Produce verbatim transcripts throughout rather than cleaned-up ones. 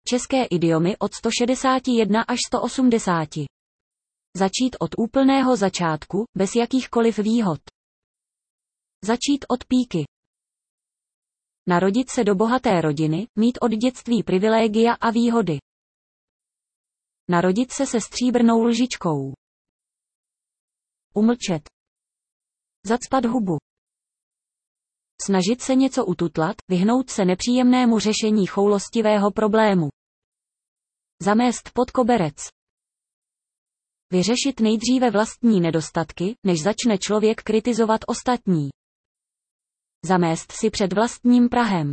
České idiomy od sto šedesát jedna až sto osmdesát. Začít od úplného začátku, bez jakýchkoliv výhod. Začít od píky. Narodit se do bohaté rodiny, mít od dětství privilégia a výhody. Narodit se se stříbrnou lžičkou. Umlčet. Zacpat hubu. Snažit se něco ututlat, vyhnout se nepříjemnému řešení choulostivého problému. Zamést pod koberec. Vyřešit nejdříve vlastní nedostatky, než začne člověk kritizovat ostatní. Zamést si před vlastním prahem.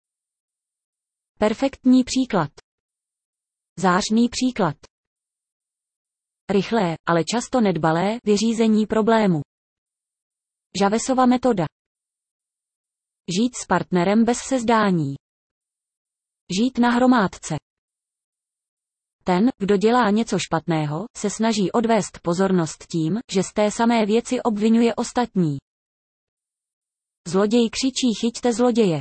Perfektní příklad. Zářný příklad. Rychlé, ale často nedbalé, vyřízení problému. Javesova metoda. Žít s partnerem bez sezdání. Žít na hromádce. Ten, kdo dělá něco špatného, se snaží odvést pozornost tím, že z té samé věci obvinuje ostatní. Zloděj křičí: chyťte zloděje.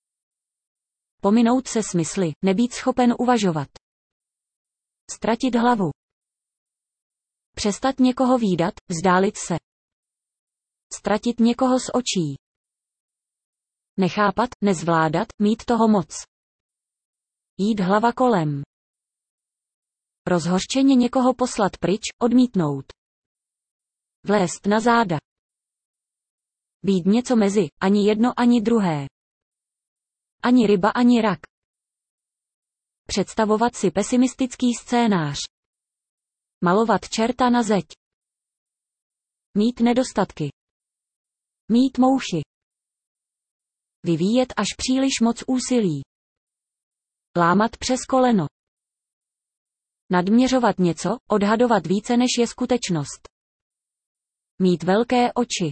Pominout se smysly, nebýt schopen uvažovat. Ztratit hlavu. Přestat někoho vídat, vzdálit se. Ztratit někoho z očí. Nechápat, nezvládat, mít toho moc. Jít hlava kolem. Rozhořčeně někoho poslat pryč, odmítnout. Vlézt na záda. Být něco mezi, ani jedno ani druhé. Ani ryba ani rak. Představovat si pesimistický scénář. Malovat čerta na zeď. Mít nedostatky. Mít mouchy. Vyvíjet až příliš moc úsilí. Lámat přes koleno. Nadměřovat něco, odhadovat více než je skutečnost. Mít velké oči.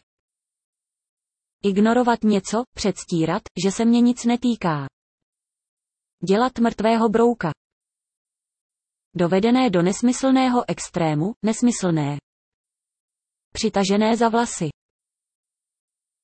Ignorovat něco, předstírat, že se mě nic netýká. Dělat mrtvého brouka. Dovedené do nesmyslného extrému, nesmyslné. Přitažené za vlasy.